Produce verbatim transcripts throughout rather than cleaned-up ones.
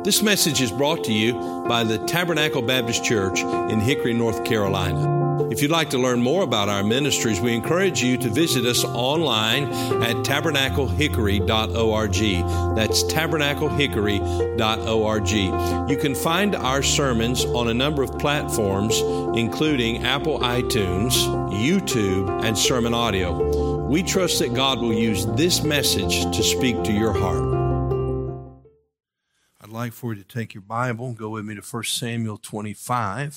This message is brought to you by the Tabernacle Baptist Church in Hickory, North Carolina. If you'd like to learn more about our ministries, we encourage you to visit us online at tabernacle hickory dot org. That's tabernacle hickory dot org. You can find our sermons on a number of platforms, including Apple iTunes, YouTube, and Sermon Audio. We trust that God will use this message to speak to your heart. I'd like for you to take your Bible and go with me to First Samuel twenty-five.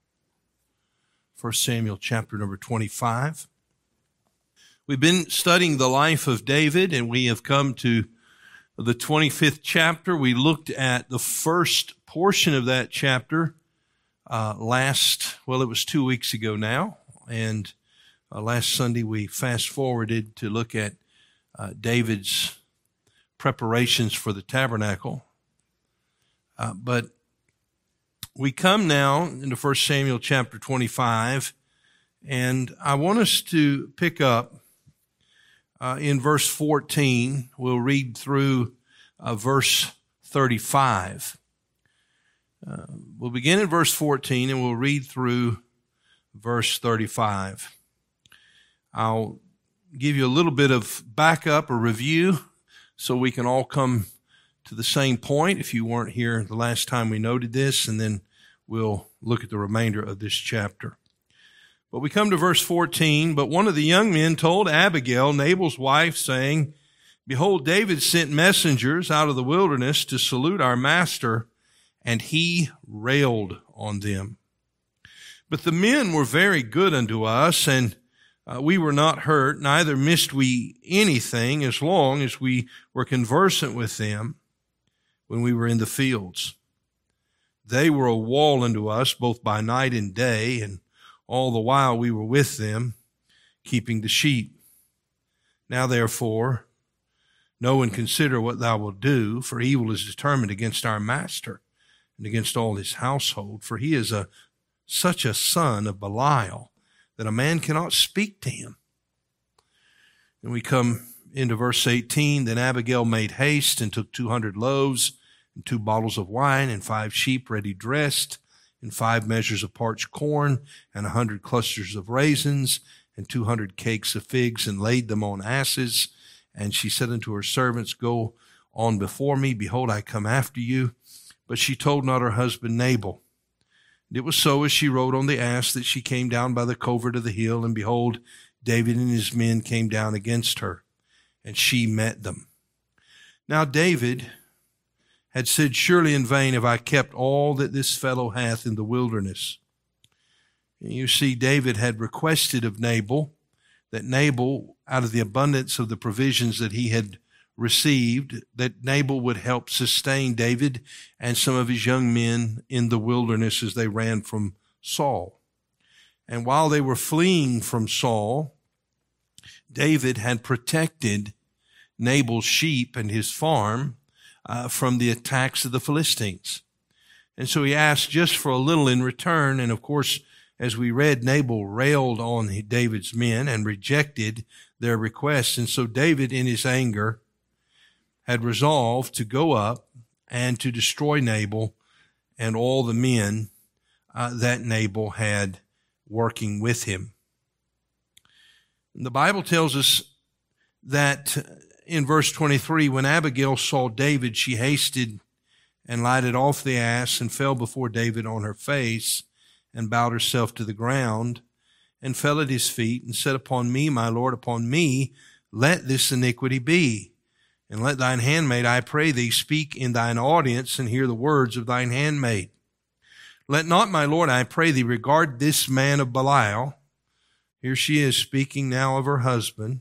First Samuel chapter number twenty-five. We've been studying the life of David, and we have come to the twenty-fifth chapter. We looked at the first portion of that chapter uh, last, well, it was two weeks ago now, and uh, last Sunday we fast-forwarded to look at uh, David's preparations for the tabernacle. Uh, but we come now into First Samuel chapter twenty-five, and I want us to pick up uh, in verse fourteen. We'll read through uh, verse thirty-five. Uh, we'll begin in verse fourteen, and we'll read through verse thirty-five. I'll give you a little bit of backup or review so we can all come to the same point if you weren't here the last time we noted this, and then we'll look at the remainder of this chapter. But we come to verse fourteen. But one of the young men told Abigail, Nabal's wife, saying, Behold, David sent messengers out of the wilderness to salute our master, and he railed on them. But the men were very good unto us, and uh, we were not hurt, neither missed we anything as long as we were conversant with them when we were in the fields. They were a wall unto us both by night and day, and all the while we were with them, keeping the sheep. Now therefore, know and consider what thou wilt do, for evil is determined against our master and against all his household, for he is a such a son of Belial that a man cannot speak to him. And we come into verse eighteen. Then Abigail made haste and took two hundred loaves and two bottles of wine and five sheep ready dressed and five measures of parched corn and a hundred clusters of raisins and two hundred cakes of figs, and laid them on asses. And she said unto her servants, Go on before me. Behold, I come after you. But she told not her husband Nabal. And it was so, as she rode on the ass, that she came down by the covert of the hill, and behold, David and his men came down against her, and she met them. Now David had said, Surely in vain have I kept all that this fellow hath in the wilderness. And you see, David had requested of Nabal that Nabal, out of the abundance of the provisions that he had received, that Nabal would help sustain David and some of his young men in the wilderness as they ran from Saul. And while they were fleeing from Saul, David had protected Nabal's sheep and his farm uh, from the attacks of the Philistines. And so he asked just for a little in return. And of course, as we read, Nabal railed on David's men and rejected their requests. And so David, in his anger, had resolved to go up and to destroy Nabal and all the men uh, that Nabal had working with him. And the Bible tells us that in verse twenty-three, when Abigail saw David, she hasted and lighted off the ass and fell before David on her face and bowed herself to the ground and fell at his feet and said, Upon me, my Lord, upon me, let this iniquity be. And let thine handmaid, I pray thee, speak in thine audience and hear the words of thine handmaid. Let not, my Lord, I pray thee, regard this man of Belial. Here she is speaking now of her husband,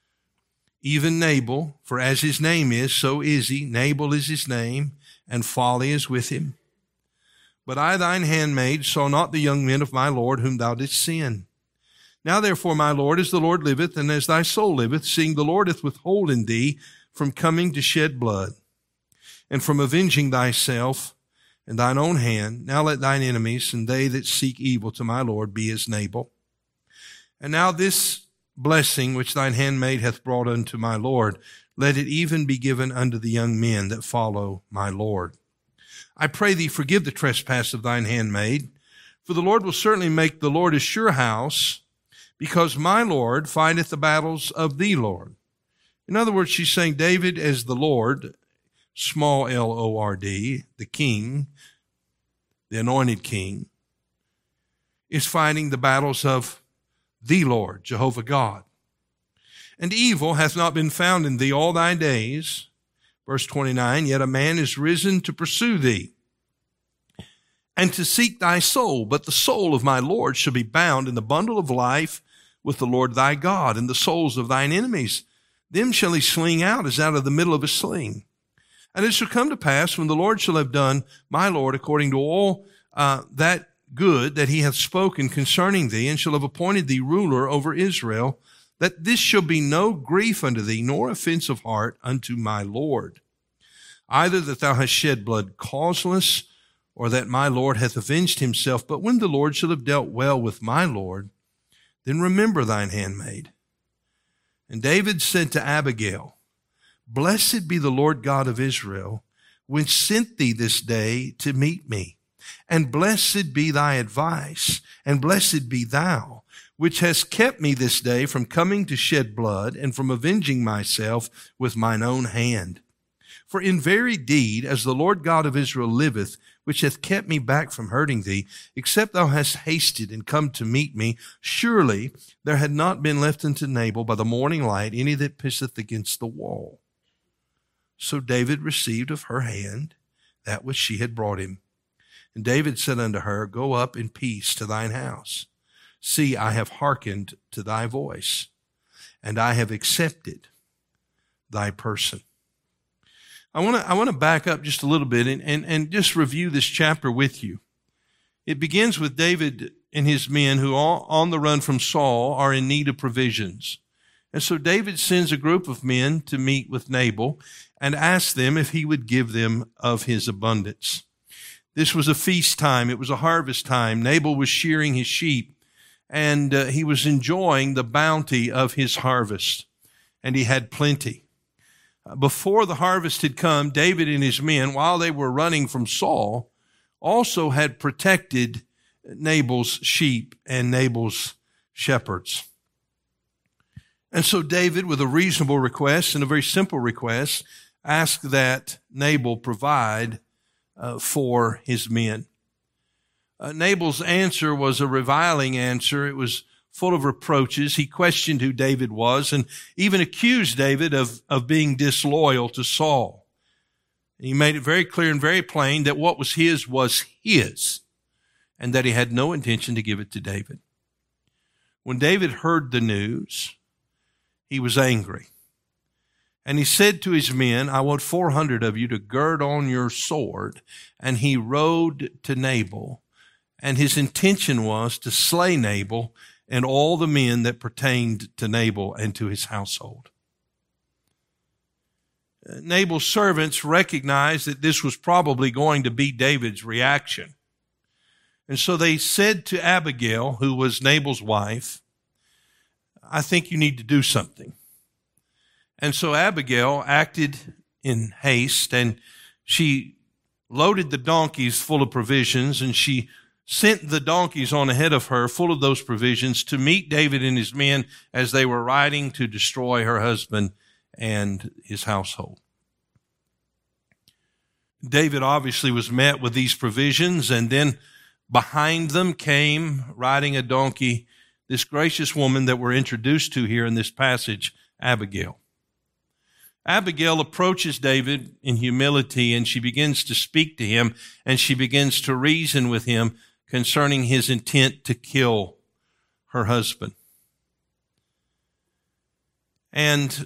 even Nabal, for as his name is, so is he. Nabal is his name, and folly is with him. But I, thine handmaid, saw not the young men of my Lord whom thou didst send. Now therefore, my Lord, as the Lord liveth, and as thy soul liveth, seeing the Lord hath withholden thee from coming to shed blood, and from avenging thyself in thine own hand, now let thine enemies and they that seek evil to my Lord be as Nabal. And now this blessing which thine handmaid hath brought unto my Lord, let it even be given unto the young men that follow my Lord. I pray thee, forgive the trespass of thine handmaid, for the Lord will certainly make the Lord a sure house, because my Lord fighteth the battles of thee, Lord. In other words, she's saying David as the Lord, small L O R D, the king, the anointed king, is fighting the battles of the Lord, Jehovah God. And evil hath not been found in thee all thy days. Verse twenty-nine, yet a man is risen to pursue thee and to seek thy soul. But the soul of my Lord shall be bound in the bundle of life with the Lord thy God, and the souls of thine enemies. Them shall he sling out as out of the middle of a sling. And it shall come to pass, when the Lord shall have done my Lord according to all uh, that good that he hath spoken concerning thee, and shall have appointed thee ruler over Israel, that this shall be no grief unto thee, nor offense of heart unto my Lord. Either that thou hast shed blood causeless, or that my Lord hath avenged himself. But when the Lord shall have dealt well with my Lord, then remember thine handmaid. And David said to Abigail, Blessed be the Lord God of Israel, which sent thee this day to meet me. And blessed be thy advice, and blessed be thou, which hast kept me this day from coming to shed blood, and from avenging myself with mine own hand. For in very deed, as the Lord God of Israel liveth, which hath kept me back from hurting thee, except thou hast hasted and come to meet me, surely there had not been left unto Nabal by the morning light any that pisseth against the wall. So David received of her hand that which she had brought him. And David said unto her, Go up in peace to thine house. See, I have hearkened to thy voice, and I have accepted thy person. I want to I want to back up just a little bit and, and, and just review this chapter with you. It begins with David and his men who are on the run from Saul are in need of provisions. And so David sends a group of men to meet with Nabal and asks them if he would give them of his abundance. This was a feast time. It was a harvest time. Nabal was shearing his sheep, and uh, he was enjoying the bounty of his harvest, and he had plenty. Before the harvest had come, David and his men, while they were running from Saul, also had protected Nabal's sheep and Nabal's shepherds. And so David, with a reasonable request and a very simple request, asked that Nabal provide uh, for his men. Uh, Nabal's answer was a reviling answer. It was full of reproaches. He questioned who David was and even accused David of, of being disloyal to Saul. He made it very clear and very plain that what was his was his, and that he had no intention to give it to David. When David heard the news, he was angry. And he said to his men, I want four hundred of you to gird on your sword. And he rode to Nabal, and his intention was to slay Nabal and all the men that pertained to Nabal and to his household. Nabal's servants recognized that this was probably going to be David's reaction. And so they said to Abigail, who was Nabal's wife, I think you need to do something. And so Abigail acted in haste, and she loaded the donkeys full of provisions, and she sent the donkeys on ahead of her full of those provisions to meet David and his men as they were riding to destroy her husband and his household. David obviously was met with these provisions, and then behind them came, riding a donkey, this gracious woman that we're introduced to here in this passage, Abigail. Abigail approaches David in humility, and she begins to speak to him, and she begins to reason with him concerning his intent to kill her husband. And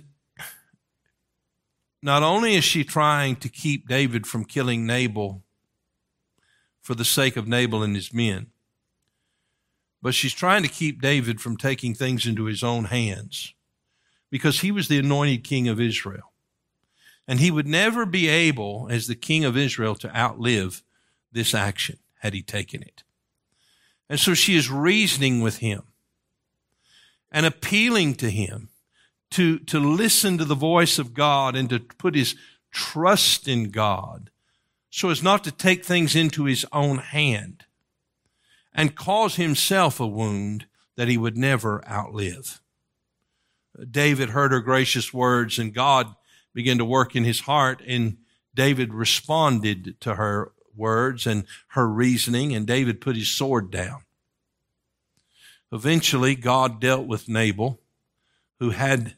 not only is she trying to keep David from killing Nabal for the sake of Nabal and his men, but she's trying to keep David from taking things into his own hands, because he was the anointed king of Israel. And he would never be able, as the king of Israel, to outlive this action had he taken it. And so she is reasoning with him and appealing to him to, to listen to the voice of God and to put his trust in God so as not to take things into his own hand and cause himself a wound that he would never outlive. David heard her gracious words, and God began to work in his heart, and David responded to her words and her reasoning, and David put his sword down. Eventually, God dealt with Nabal, who had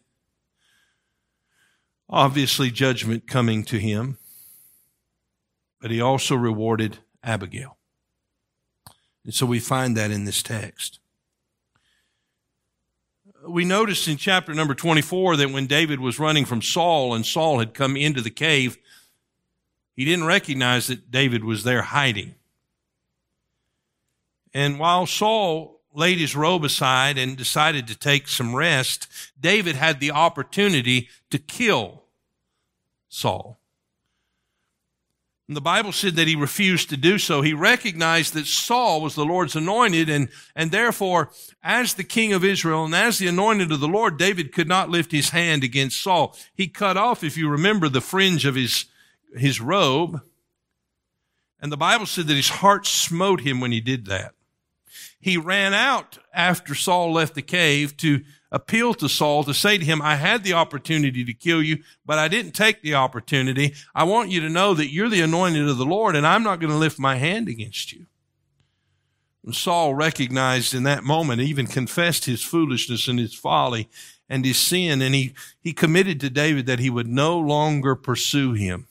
obviously judgment coming to him, but he also rewarded Abigail. And so we find that in this text. We noticed in chapter number twenty-four that when David was running from Saul and Saul had come into the cave, he didn't recognize that David was there hiding. And while Saul laid his robe aside and decided to take some rest, David had the opportunity to kill Saul. And the Bible said that he refused to do so. He recognized that Saul was the Lord's anointed, and, and therefore, as the king of Israel and as the anointed of the Lord, David could not lift his hand against Saul. He cut off, if you remember, the fringe of his, his robe. And the Bible said that his heart smote him when he did that. He ran out after Saul left the cave to appeal to Saul, to say to him, I had the opportunity to kill you, but I didn't take the opportunity. I want you to know that you're the anointed of the Lord, and I'm not going to lift my hand against you. And Saul recognized in that moment, even confessed his foolishness and his folly and his sin, and he, he committed to David that he would no longer pursue him.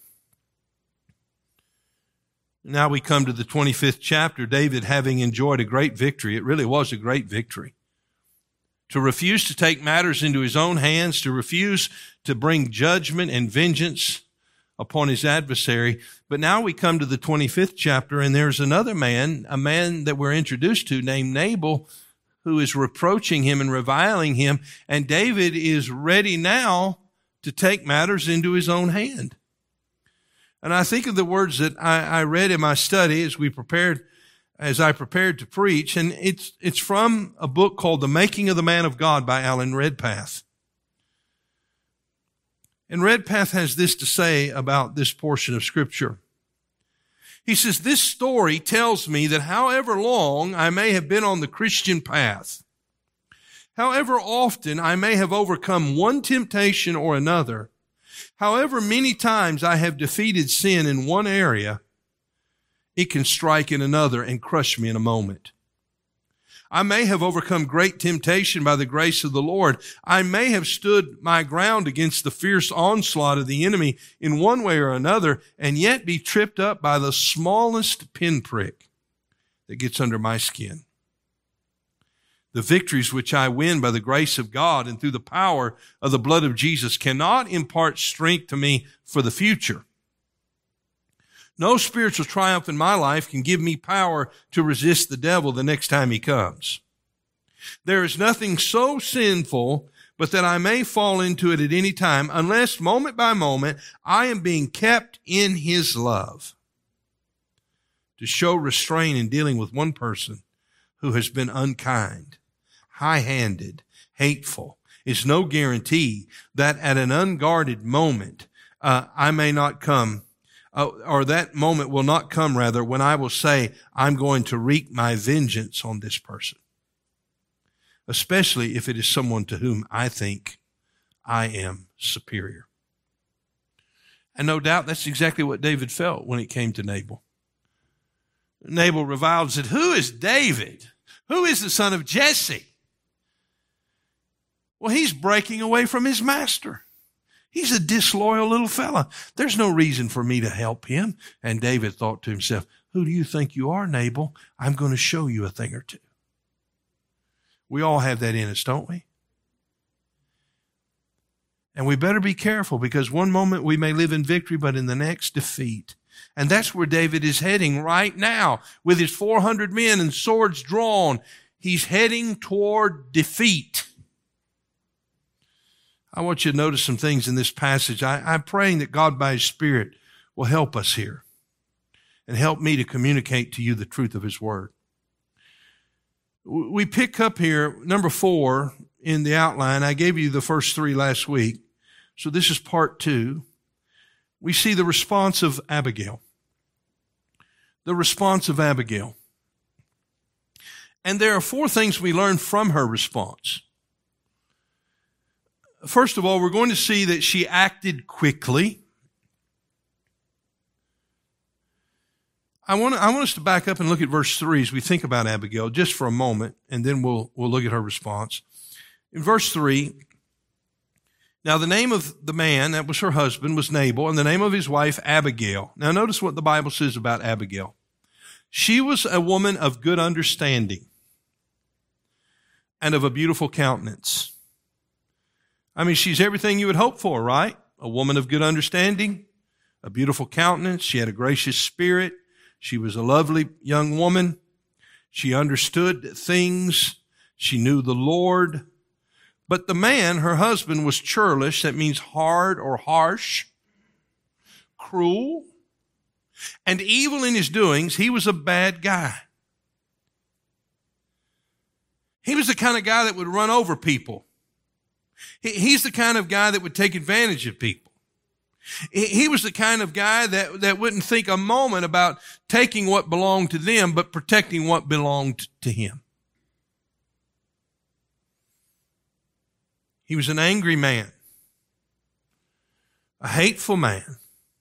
Now we come to the twenty-fifth chapter, David having enjoyed a great victory. It really was a great victory. To refuse to take matters into his own hands, to refuse to bring judgment and vengeance upon his adversary. But now we come to the twenty-fifth chapter, and there's another man, a man that we're introduced to named Nabal, who is reproaching him and reviling him. And David is ready now to take matters into his own hand. And I think of the words that I, I read in my study as we prepared, as I prepared to preach, and it's, it's from a book called The Making of the Man of God by Alan Redpath. And Redpath has this to say about this portion of Scripture. He says, this story tells me that however long I may have been on the Christian path, however often I may have overcome one temptation or another, however many times I have defeated sin in one area, it can strike in another and crush me in a moment. I may have overcome great temptation by the grace of the Lord. I may have stood my ground against the fierce onslaught of the enemy in one way or another, and yet be tripped up by the smallest pinprick that gets under my skin. The victories which I win by the grace of God and through the power of the blood of Jesus cannot impart strength to me for the future. No spiritual triumph in my life can give me power to resist the devil the next time he comes. There is nothing so sinful but that I may fall into it at any time, unless moment by moment I am being kept in his love. To show restraint in dealing with one person who has been unkind, high-handed, hateful, is no guarantee that at an unguarded moment uh, I may not come Uh, or that moment will not come, rather, when I will say, I'm going to wreak my vengeance on this person. Especially if it is someone to whom I think I am superior. And no doubt that's exactly what David felt when it came to Nabal. Nabal reviled and said, who is David? Who is the son of Jesse? Well, he's breaking away from his master. He's a disloyal little fella. There's no reason for me to help him. And David thought to himself, who do you think you are, Nabal? I'm going to show you a thing or two. We all have that in us, don't we? And we better be careful, because one moment we may live in victory, but in the next, defeat. And that's where David is heading right now with his four hundred men and swords drawn. He's heading toward defeat. I want you to notice some things in this passage. I, I'm praying that God by his Spirit will help us here and help me to communicate to you the truth of his word. We pick up here, number four in the outline. I gave you the first three last week, so this is part two. We see the response of Abigail. the response of Abigail. And there are four things we learn from her response. First of all, we're going to see that she acted quickly. I want, to, I want us to back up and look at verse three as we think about Abigail just for a moment, and then we'll, we'll look at her response. In verse three, now the name of the man, that was her husband, was Nabal, and the name of his wife, Abigail. Now notice what the Bible says about Abigail. She was a woman of good understanding and of a beautiful countenance. I mean, she's everything you would hope for, right? A woman of good understanding, a beautiful countenance. She had a gracious spirit. She was a lovely young woman. She understood things. She knew the Lord. But the man, her husband, was churlish. That means hard or harsh, cruel, and evil in his doings. He was a bad guy. He was the kind of guy that would run over people. He's the kind of guy that would take advantage of people. He was the kind of guy that, that wouldn't think a moment about taking what belonged to them, but protecting what belonged to him. He was an angry man, a hateful man.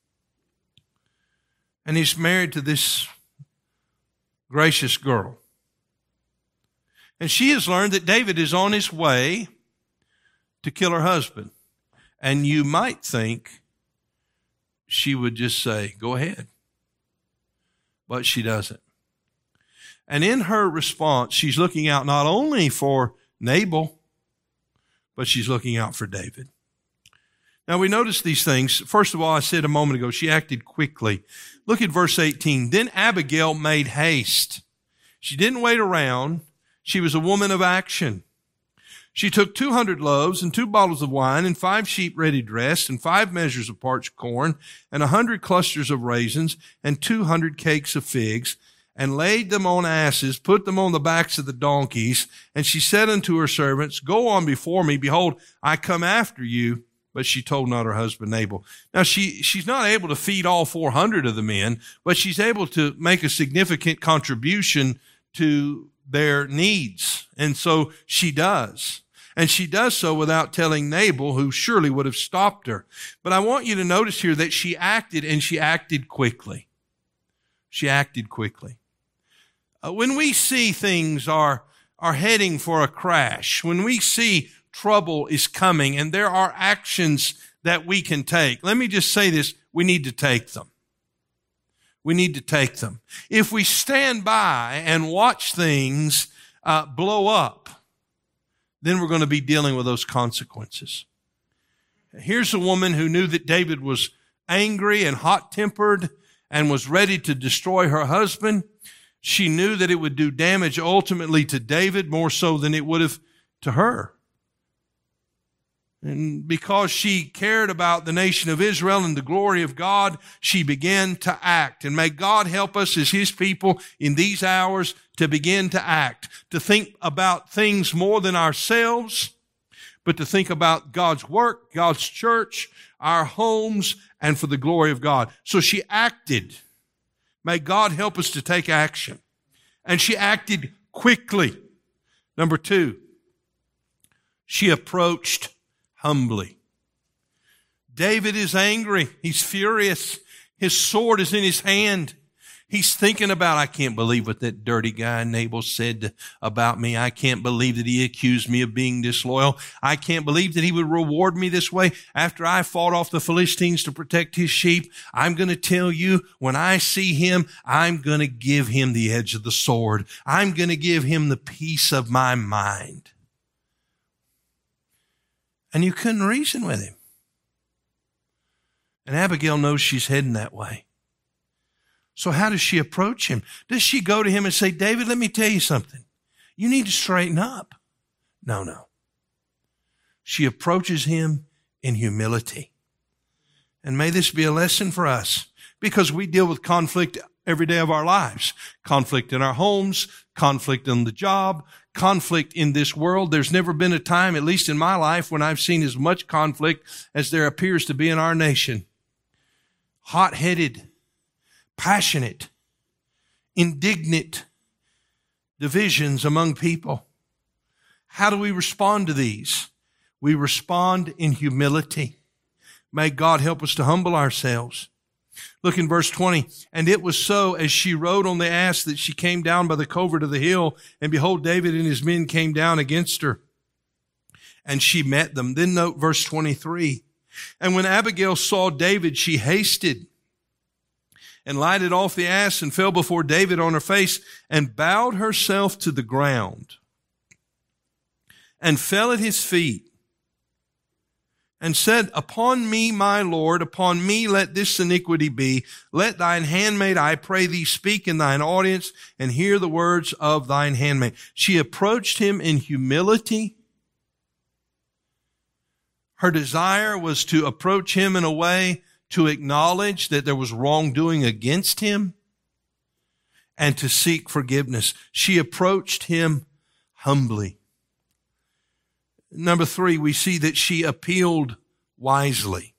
And he's married to this gracious girl. And she has learned that David is on his way to kill her husband. And you might think she would just say, go ahead. But she doesn't. And in her response, she's looking out not only for Nabal, but she's looking out for David. Now we notice these things. First of all, I said a moment ago, she acted quickly. Look at verse eighteen. Then Abigail made haste. She didn't wait around. She was a woman of action. She took two hundred loaves and two bottles of wine and five sheep ready dressed and five measures of parched corn and a hundred clusters of raisins and two hundred cakes of figs and laid them on asses, put them on the backs of the donkeys. And she said unto her servants, go on before me. Behold, I come after you. But she told not her husband Nabal. Now she, she's not able to feed all four hundred of the men, but she's able to make a significant contribution to their needs. And so she does. And she does so without telling Nabal, who surely would have stopped her. But I want you to notice here that she acted, and she acted quickly. She acted quickly. Uh, when we see things are, are heading for a crash, when we see trouble is coming and there are actions that we can take, let me just say this, we need to take them. We need to take them. If we stand by and watch things uh, blow up, then we're going to be dealing with those consequences. Here's a woman who knew that David was angry and hot-tempered and was ready to destroy her husband. She knew that it would do damage ultimately to David more so than it would have to her. And because she cared about the nation of Israel and the glory of God, she began to act. And may God help us as His people in these hours to begin to act, to think about things more than ourselves, but to think about God's work, God's church, our homes, and for the glory of God. So she acted. May God help us to take action. And she acted quickly. Number two, she approached humbly. David is angry. He's furious. His sword is in his hand. He's thinking about, I can't believe what that dirty guy Nabal said about me. I can't believe that he accused me of being disloyal. I can't believe that he would reward me this way after I fought off the Philistines to protect his sheep. I'm going to tell you, when I see him, I'm going to give him the edge of the sword. I'm going to give him the peace of my mind. And you couldn't reason with him. And Abigail knows she's heading that way. So how does she approach him? Does she go to him and say, David, let me tell you something. You need to straighten up. No, no. She approaches him in humility. And may this be a lesson for us, because we deal with conflict every day of our lives. Conflict in our homes, conflict on the job, conflict in this world. There's never been a time, at least in my life, when I've seen as much conflict as there appears to be in our nation. Hot-headed, passionate, indignant divisions among people. How do we respond to these? We respond in humility. May God help us to humble ourselves. Look in verse twenty. And it was so, as she rode on the ass, that she came down by the covert of the hill, and behold, David and his men came down against her, and she met them. Then note verse twenty-three. And when Abigail saw David, she hasted and lighted off the ass and fell before David on her face and bowed herself to the ground and fell at his feet and said, Upon me, my Lord, upon me let this iniquity be. Let thine handmaid, I pray thee, speak in thine audience and hear the words of thine handmaid. She approached him in humility. Her desire was to approach him in a way to acknowledge that there was wrongdoing against him and to seek forgiveness. She approached him humbly. Number three, we see that she appealed wisely.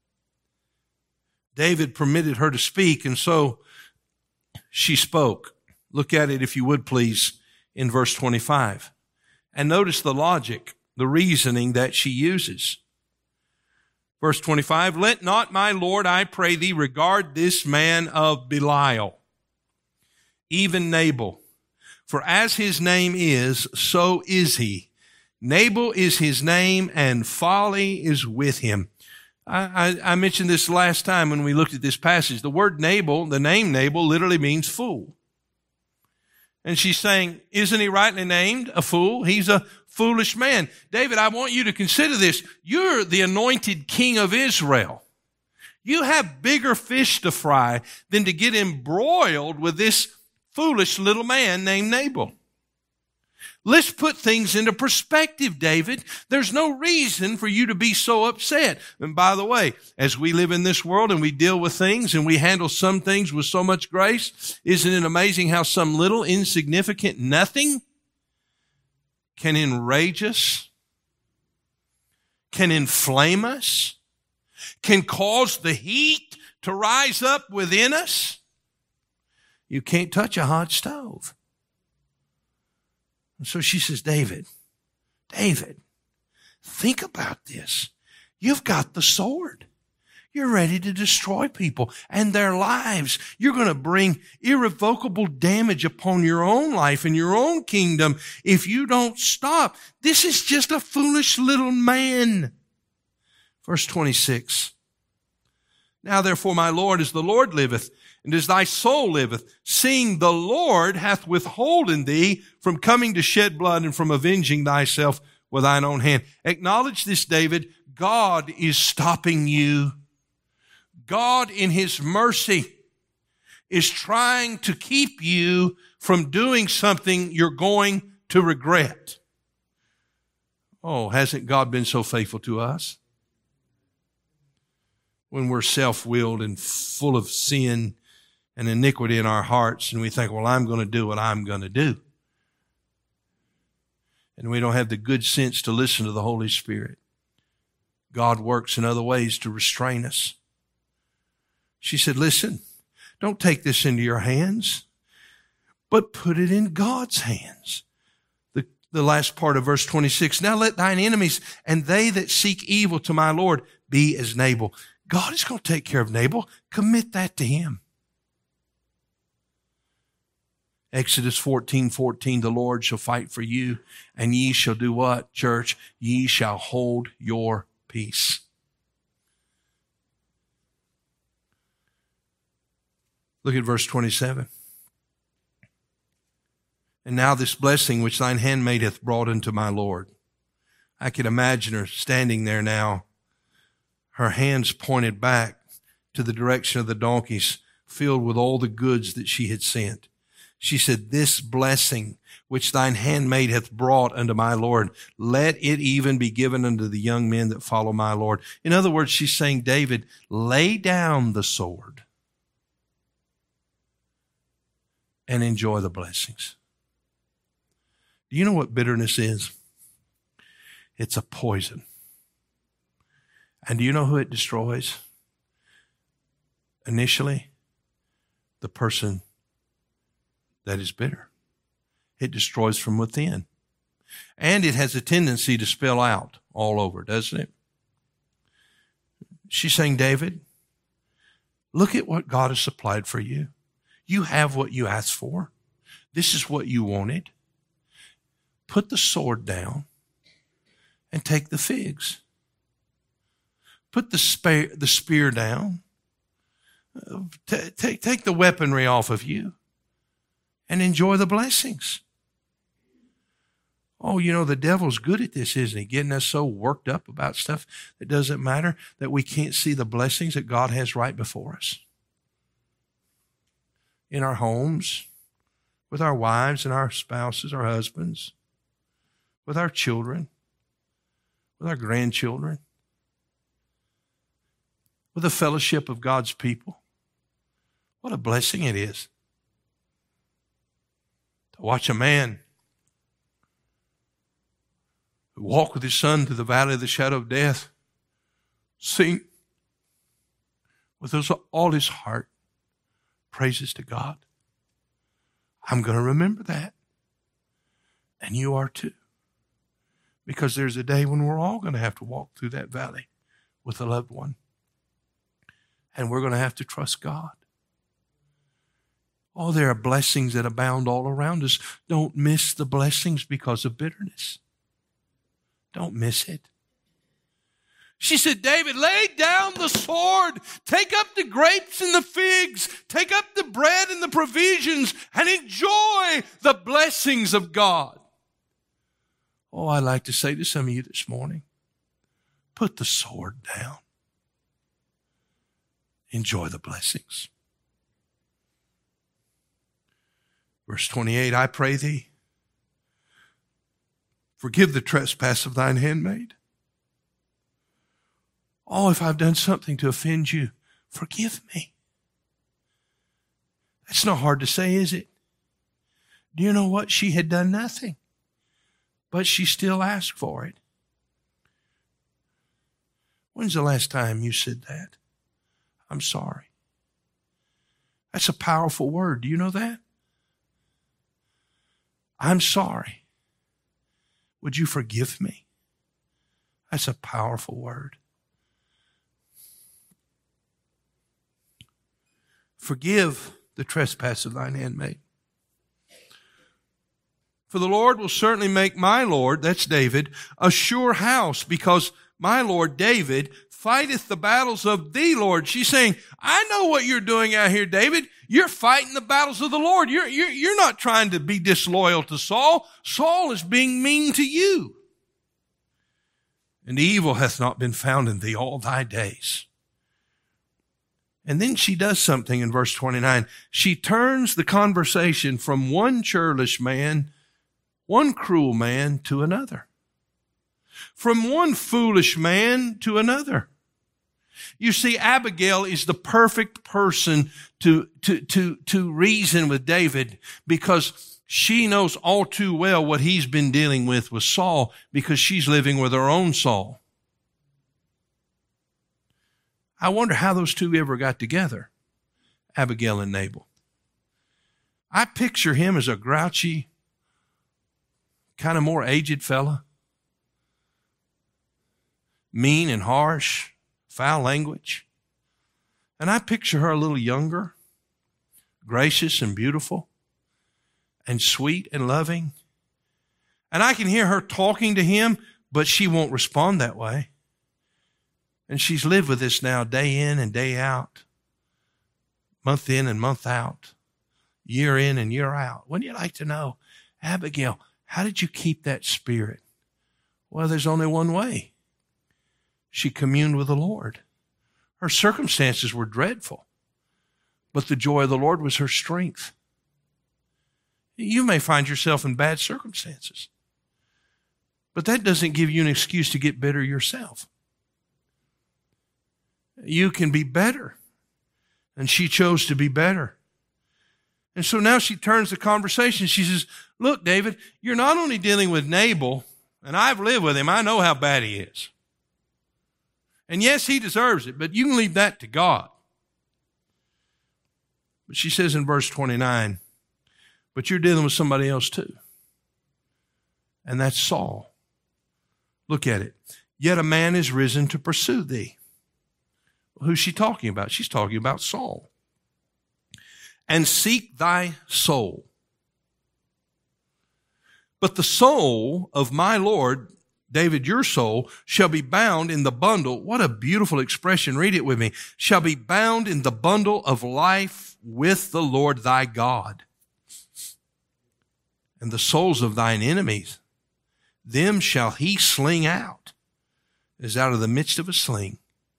David permitted her to speak, and so she spoke. Look at it, if you would, please, in verse twenty-five. And notice the logic, the reasoning that she uses. Verse twenty-five, Let not my Lord, I pray thee, regard this man of Belial, even Nabal. For as his name is, so is he. Nabal is his name, and folly is with him. I, I, I mentioned this last time when we looked at this passage. The word Nabal, the name Nabal, literally means fool. And she's saying, isn't he rightly named a fool? He's a foolish man. David, I want you to consider this. You're the anointed king of Israel. You have bigger fish to fry than to get embroiled with this foolish little man named Nabal. Let's put things into perspective, David. There's no reason for you to be so upset. And by the way, as we live in this world and we deal with things and we handle some things with so much grace, isn't it amazing how some little insignificant nothing can enrage us, can inflame us, can cause the heat to rise up within us? You can't touch a hot stove. And so she says, David, David, think about this. You've got the sword. You're ready to destroy people and their lives. You're going to bring irrevocable damage upon your own life and your own kingdom if you don't stop. This is just a foolish little man. Verse twenty-six. Now therefore, my Lord, as the Lord liveth, and as thy soul liveth, seeing the Lord hath withholden thee from coming to shed blood and from avenging thyself with thine own hand. Acknowledge this, David. God is stopping you. God in his mercy is trying to keep you from doing something you're going to regret. Oh, hasn't God been so faithful to us? When we're self-willed and full of sin and iniquity in our hearts, and we think, well, I'm going to do what I'm going to do. And we don't have the good sense to listen to the Holy Spirit. God works in other ways to restrain us. She said, listen, don't take this into your hands, but put it in God's hands. The, the last part of verse twenty-six, now let thine enemies and they that seek evil to my Lord be as Nabal. God is going to take care of Nabal. Commit that to him. Exodus fourteen fourteen, the Lord shall fight for you, and ye shall do what, church? Ye shall hold your peace. Look at verse twenty-seven. And now this blessing which thine handmaid hath brought unto my Lord. I can imagine her standing there now, her hands pointed back to the direction of the donkeys, filled with all the goods that she had sent. She said, this blessing which thine handmaid hath brought unto my Lord, let it even be given unto the young men that follow my Lord. In other words, she's saying, David, lay down the sword and enjoy the blessings. Do you know what bitterness is? It's a poison. And do you know who it destroys? Initially, the person that is bitter. It destroys from within. And it has a tendency to spill out all over, doesn't it? She's saying, David, look at what God has supplied for you. You have what you asked for. This is what you wanted. Put the sword down and take the figs. Put the spear, the spear down. T- take, take the weaponry off of you and enjoy the blessings. Oh, you know, the devil's good at this, isn't he? Getting us so worked up about stuff that doesn't matter, that we can't see the blessings that God has right before us. In our homes, with our wives and our spouses, our husbands, with our children, with our grandchildren, with the fellowship of God's people. What a blessing it is to watch a man who walked with his son through the valley of the shadow of death sing with all his heart praises to God. I'm going to remember that. And you are too. Because there's a day when we're all going to have to walk through that valley with a loved one. And we're going to have to trust God. Oh, there are blessings that abound all around us. Don't miss the blessings because of bitterness. Don't miss it. She said, David, lay down the sword, take up the grapes and the figs, take up the bread and the provisions, and enjoy the blessings of God. Oh, I'd like to say to some of you this morning, put the sword down. Enjoy the blessings. Verse twenty-eight, I pray thee, forgive the trespass of thine handmaid. Oh, if I've done something to offend you, forgive me. That's not hard to say, is it? Do you know what? She had done nothing, but she still asked for it. When's the last time you said that? I'm sorry. That's a powerful word. Do you know that? I'm sorry. Would you forgive me? That's a powerful word. Forgive the trespass of thine handmaid. For the Lord will certainly make my Lord, that's David, a sure house, because my Lord David fighteth the battles of thee, Lord. She's saying, I know what you're doing out here, David. You're fighting the battles of the Lord. You're, you're, you're not trying to be disloyal to Saul. Saul is being mean to you. And evil hath not been found in thee all thy days. And then she does something in verse twenty-nine. She turns the conversation from one churlish man, one cruel man, to another. From one foolish man to another. You see, Abigail is the perfect person to, to, to, to reason with David, because she knows all too well what he's been dealing with with Saul, because she's living with her own Saul. I wonder how those two ever got together, Abigail and Nabal. I picture him as a grouchy, kind of more aged fella. Mean and harsh, foul language. And I picture her a little younger, gracious and beautiful, and sweet and loving. And I can hear her talking to him, but she won't respond that way. And she's lived with this now day in and day out, month in and month out, year in and year out. Wouldn't you like to know, Abigail, how did you keep that spirit? Well, there's only one way. She communed with the Lord. Her circumstances were dreadful, but the joy of the Lord was her strength. You may find yourself in bad circumstances, but that doesn't give you an excuse to get bitter yourself. You can be better, and she chose to be better. And so now she turns the conversation. She says, look, David, you're not only dealing with Nabal, and I've lived with him. I know how bad he is. And yes, he deserves it, but you can leave that to God. But she says in verse twenty-nine, But you're dealing with somebody else too. And that's Saul. Look at it. Yet a man is risen to pursue thee. Well, who's she talking about? She's talking about Saul. And seek thy soul. But the soul of my Lord, David, your soul, shall be bound in the bundle. What a beautiful expression. Read it with me. Shall be bound in the bundle of life with the Lord thy God. And the souls of thine enemies, them shall he sling out, as out of the midst of a sling.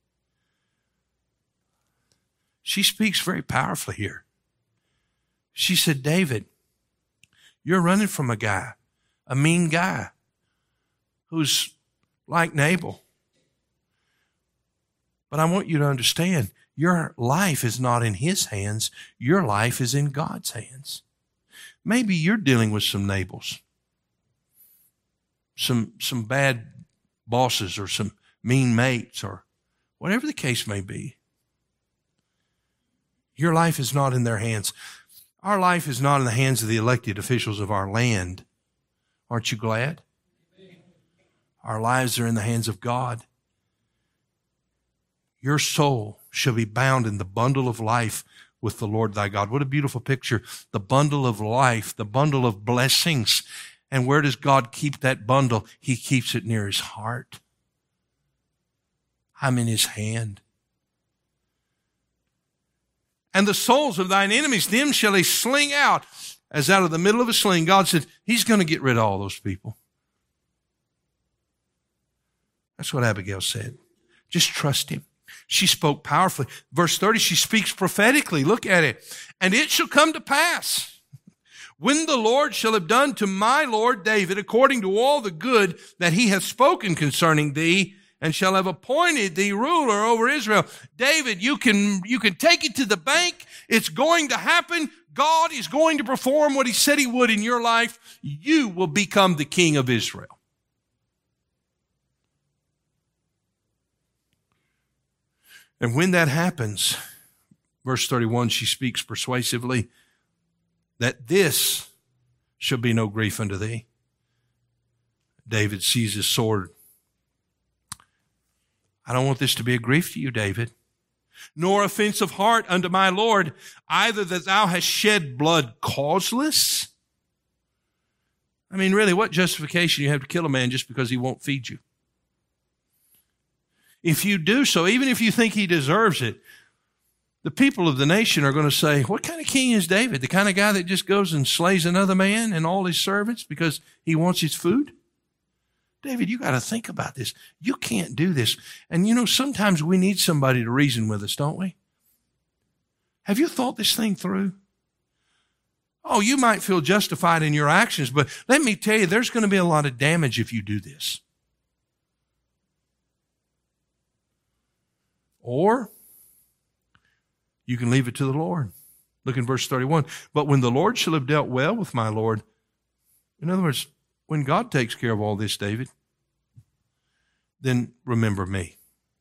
She speaks very powerfully here. She said, David, you're running from a guy, a mean guy, who's like Nabal. But I want you to understand, your life is not in his hands. Your life is in God's hands. Maybe you're dealing with some Nabals, some, some bad bosses or some mean mates or whatever the case may be. Your life is not in their hands. Our life is not in the hands of the elected officials of our land. Aren't you glad? Our lives are in the hands of God. Your soul shall be bound in the bundle of life with the Lord thy God. What a beautiful picture. The bundle of life, the bundle of blessings. And where does God keep that bundle? He keeps it near his heart. I'm in his hand. And the souls of thine enemies, them shall he sling out, as out of the middle of a sling. God said, he's going to get rid of all those people. That's what Abigail said. Just trust him. She spoke powerfully. Verse thirty, she speaks prophetically. Look at it. And it shall come to pass, when the Lord shall have done to my Lord David, according to all the good that he hath spoken concerning thee, and shall have appointed thee ruler over Israel. David, you can, you can take it to the bank. It's going to happen. God is going to perform what he said he would in your life. You will become the king of Israel. And when that happens, verse thirty-one, she speaks persuasively, that this shall be no grief unto thee. David seized his sword. I don't want this to be a grief to you, David, nor offense of heart unto my Lord, either that thou hast shed blood causeless. I mean, really, what justification you have to kill a man just because he won't feed you? If you do so, even if you think he deserves it, the people of the nation are going to say, what kind of king is David? The kind of guy that just goes and slays another man and all his servants because he wants his food? David, you got to think about this. You can't do this. And you know, sometimes we need somebody to reason with us, don't we? Have you thought this thing through? Oh, you might feel justified in your actions, but let me tell you, there's going to be a lot of damage if you do this. Or you can leave it to the Lord. Look in verse thirty-one. But when the Lord shall have dealt well with my Lord, in other words, when God takes care of all this, David, then remember me.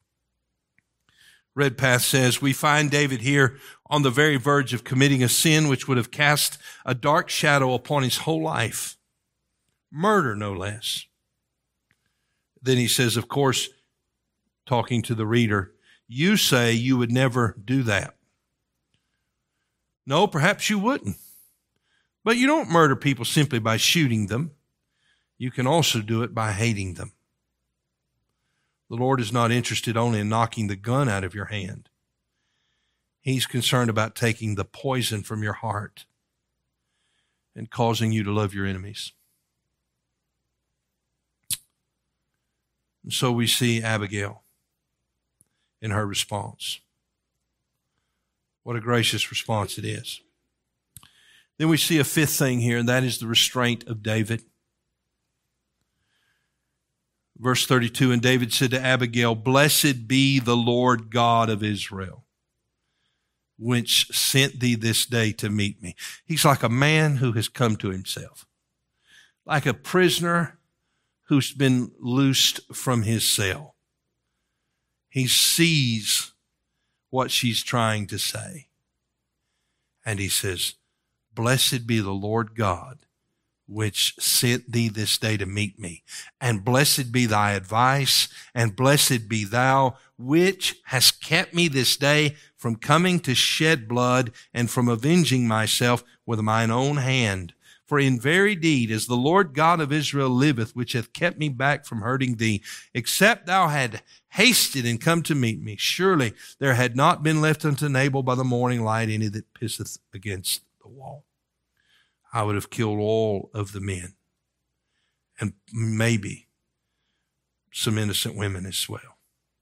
Redpath says, we find David here on the very verge of committing a sin which would have cast a dark shadow upon his whole life. Murder, no less. Then he says, of course, talking to the reader, you say you would never do that. No, perhaps you wouldn't. But you don't murder people simply by shooting them. You can also do it by hating them. The Lord is not interested only in knocking the gun out of your hand. He's concerned about taking the poison from your heart and causing you to love your enemies. And so we see Abigail in her response. What a gracious response it is. Then we see a fifth thing here, and that is the restraint of David. Verse thirty-two, and David said to Abigail, blessed be the Lord God of Israel, which sent thee this day to meet me. He's like a man who has come to himself, like a prisoner who's been loosed from his cell. He sees what she's trying to say, and he says, blessed be the Lord God, which sent thee this day to meet me. And blessed be thy advice, and blessed be thou, which hast kept me this day from coming to shed blood and from avenging myself with mine own hand. For in very deed, as the Lord God of Israel liveth, which hath kept me back from hurting thee, except thou had hasted and come to meet me, surely there had not been left unto Nabal by the morning light any that pisseth against the wall. I would have killed all of the men, and maybe some innocent women as well.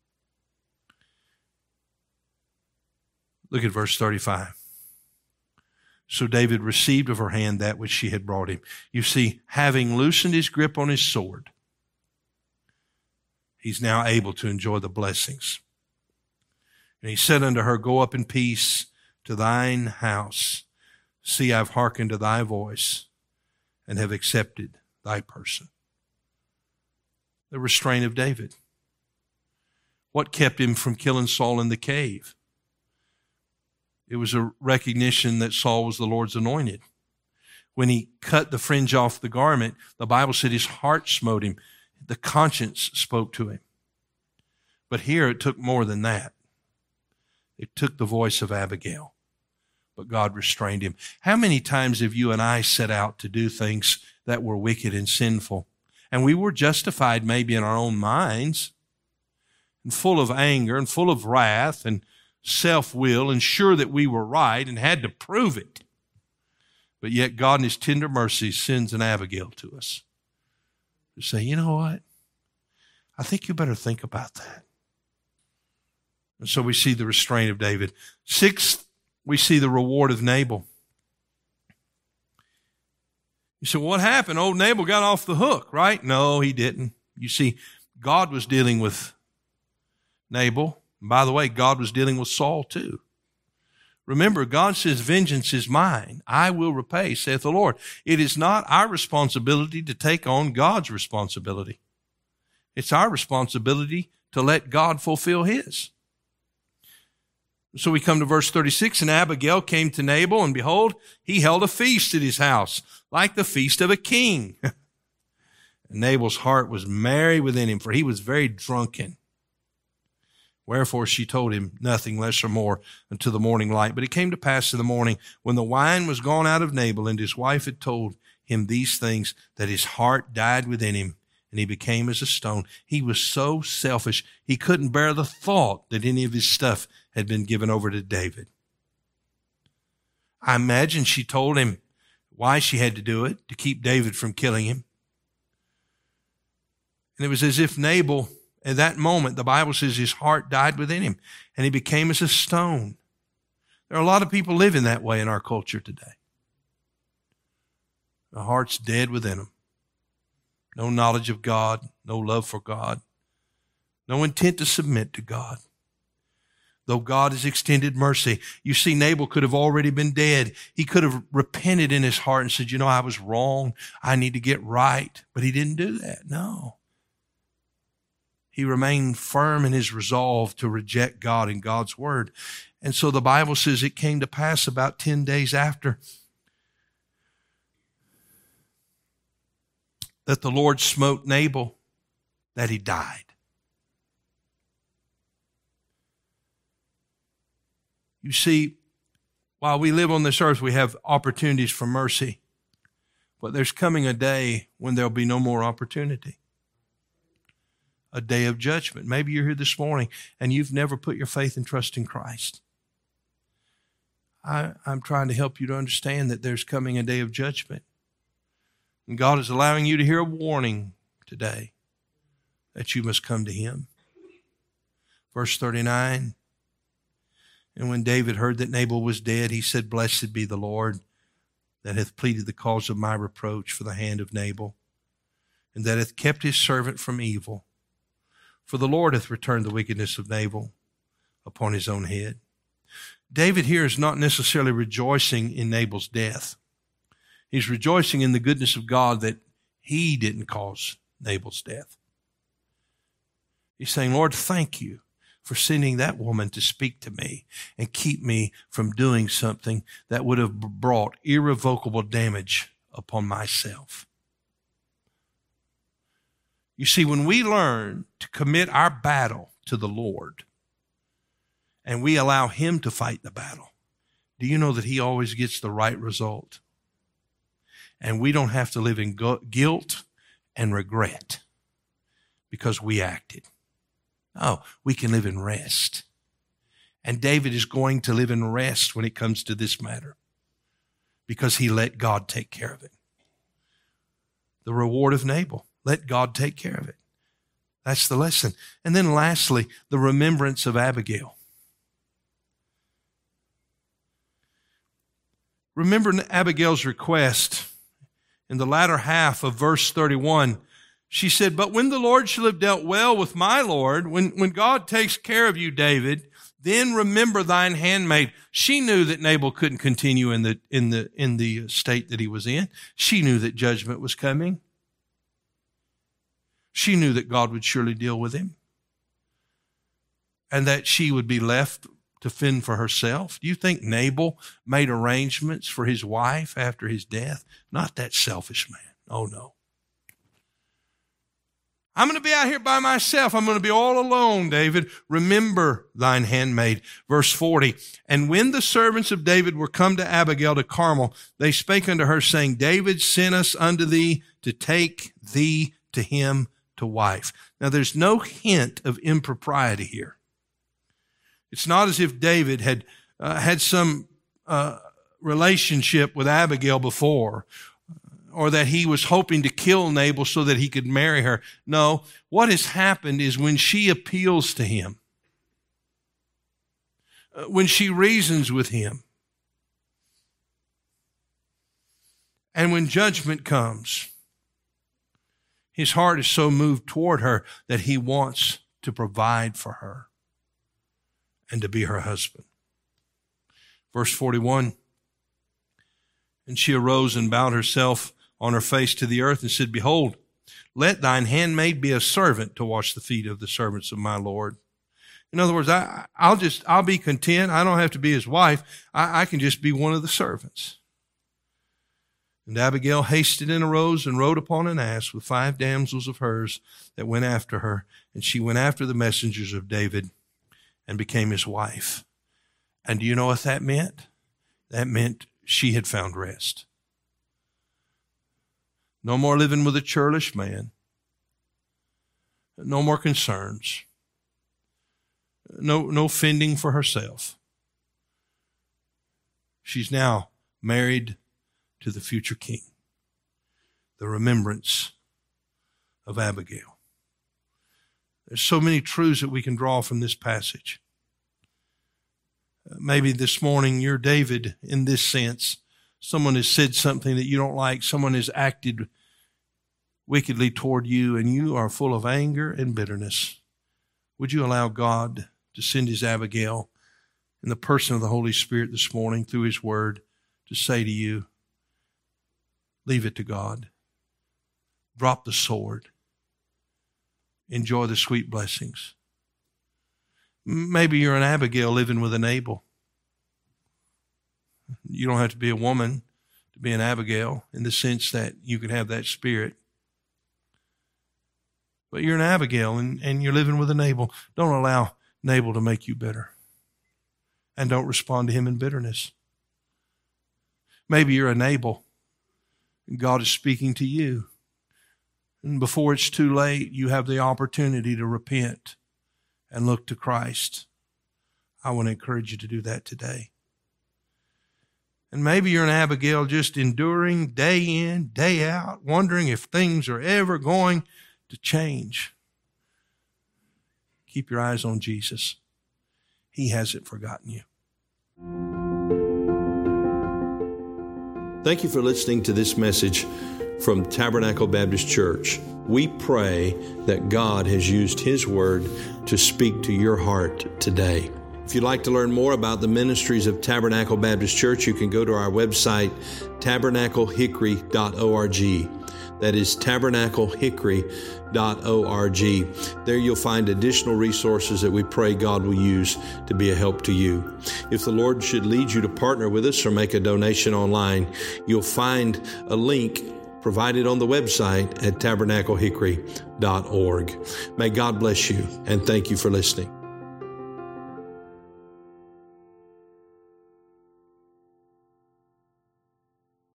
Look at verse thirty-five. So David received of her hand that which she had brought him. You see, having loosened his grip on his sword, he's now able to enjoy the blessings. And he said unto her, Go up in peace to thine house. See, I've hearkened to thy voice and have accepted thy person. The restraint of David. What kept him from killing Saul in the cave? It was a recognition that Saul was the Lord's anointed. When he cut the fringe off the garment, the Bible said his heart smote him. The conscience spoke to him. But here it took more than that. It took the voice of Abigail. But God restrained him. How many times have you and I set out to do things that were wicked and sinful? And we were justified maybe in our own minds, and full of anger and full of wrath and self-will, and sure that we were right and had to prove it. But yet God in his tender mercy sends an Abigail to us to say, you know what? I think you better think about that. And so we see the restraint of David. Sixth, we see the reward of Nabal. You say, well, what happened? Old Nabal got off the hook, right? No, he didn't. You see, God was dealing with Nabal. And by the way, God was dealing with Saul too. Remember, God says, vengeance is mine. I will repay, saith the Lord. It is not our responsibility to take on God's responsibility. It's our responsibility to let God fulfill his. So we come to verse thirty-six, and Abigail came to Nabal, and behold, he held a feast at his house, like the feast of a king. And Nabal's heart was merry within him, for he was very drunken. Wherefore she told him nothing less or more until the morning light. But it came to pass in the morning, when the wine was gone out of Nabal, and his wife had told him these things, that his heart died within him, and he became as a stone. He was so selfish, he couldn't bear the thought that any of his stuff had been given over to David. I imagine she told him why she had to do it, to keep David from killing him. And it was as if Nabal, at that moment, the Bible says his heart died within him, and he became as a stone. There are a lot of people living that way in our culture today. The heart's dead within them. No knowledge of God, no love for God, no intent to submit to God. Though God has extended mercy, you see, Nabal could have already been dead. He could have repented in his heart and said, you know, I was wrong. I need to get right. But he didn't do that. No. He remained firm in his resolve to reject God and God's word. And so the Bible says it came to pass about ten days after that the Lord smote Nabal, that he died. You see, while we live on this earth, we have opportunities for mercy. But there's coming a day when there'll be no more opportunity. A day of judgment. Maybe you're here this morning and you've never put your faith and trust in Christ. I, I'm trying to help you to understand that there's coming a day of judgment. And God is allowing you to hear a warning today that you must come to him. Verse thirty-nine, and when David heard that Nabal was dead, he said, Blessed be the Lord that hath pleaded the cause of my reproach for the hand of Nabal, and that hath kept his servant from evil. For the Lord hath returned the wickedness of Nabal upon his own head. David here is not necessarily rejoicing in Nabal's death. He's rejoicing in the goodness of God that he didn't cause Nabal's death. He's saying, Lord, thank you for sending that woman to speak to me and keep me from doing something that would have brought irrevocable damage upon myself. You see, when we learn to commit our battle to the Lord and we allow Him to fight the battle, do you know that He always gets the right result? And we don't have to live in guilt and regret because we acted. No, we can live in rest. And David is going to live in rest when it comes to this matter because he let God take care of it. The reward of Nabal, let God take care of it. That's the lesson. And then lastly, the remembrance of Abigail. Remember Abigail's request in the latter half of verse thirty-one. She said, but when the Lord shall have dealt well with my Lord, when, when God takes care of you, David, then remember thine handmaid. She knew that Nabal couldn't continue in the, in the, in the state that he was in. She knew that judgment was coming. She knew that God would surely deal with him and that she would be left to fend for herself. Do you think Nabal made arrangements for his wife after his death? Not that selfish man. Oh, no. I'm going to be out here by myself. I'm going to be all alone, David. Remember thine handmaid. Verse forty, and when the servants of David were come to Abigail to Carmel, they spake unto her, saying, David sent us unto thee to take thee to him to wife. Now, there's no hint of impropriety here. It's not as if David had uh, had some uh, relationship with Abigail before, or that he was hoping to kill Nabal so that he could marry her. No, what has happened is when she appeals to him, when she reasons with him, and when judgment comes, his heart is so moved toward her that he wants to provide for her and to be her husband. Verse forty-one, and she arose and bowed herself on her face to the earth and said, behold, let thine handmaid be a servant to wash the feet of the servants of my Lord. In other words, I, I'll just, I'll be content. I don't have to be his wife. I, I can just be one of the servants. And Abigail hasted and arose and rode upon an ass with five damsels of hers that went after her. And she went after the messengers of David and became his wife. And do you know what that meant? That meant she had found rest. No more living with a churlish man. No more concerns. No, no fending for herself. She's now married to the future king. The remembrance of Abigail. There's so many truths that we can draw from this passage. Maybe this morning you're David in this sense. Someone has said something that you don't like. Someone has acted wickedly toward you, and you are full of anger and bitterness. Would you allow God to send his Abigail in the person of the Holy Spirit this morning through his word to say to you, leave it to God. Drop the sword. Enjoy the sweet blessings. Maybe you're an Abigail living with a Nabal. You don't have to be a woman to be an Abigail in the sense that you can have that spirit. But you're an Abigail and, and you're living with a Nabal. Don't allow Nabal to make you bitter. And don't respond to him in bitterness. Maybe you're a Nabal and God is speaking to you. And before it's too late, you have the opportunity to repent and look to Christ. I want to encourage you to do that today. And maybe you're an Abigail just enduring day in, day out, wondering if things are ever going to change. Keep your eyes on Jesus. He hasn't forgotten you. Thank you for listening to this message from Tabernacle Baptist Church. We pray that God has used his word to speak to your heart today. If you'd like to learn more about the ministries of Tabernacle Baptist Church, you can go to our website, tabernacle hickory dot org. That is tabernacle hickory dot org. There you'll find additional resources that we pray God will use to be a help to you. If the Lord should lead you to partner with us or make a donation online, you'll find a link provided on the website at tabernacle hickory dot org. May God bless you, and thank you for listening.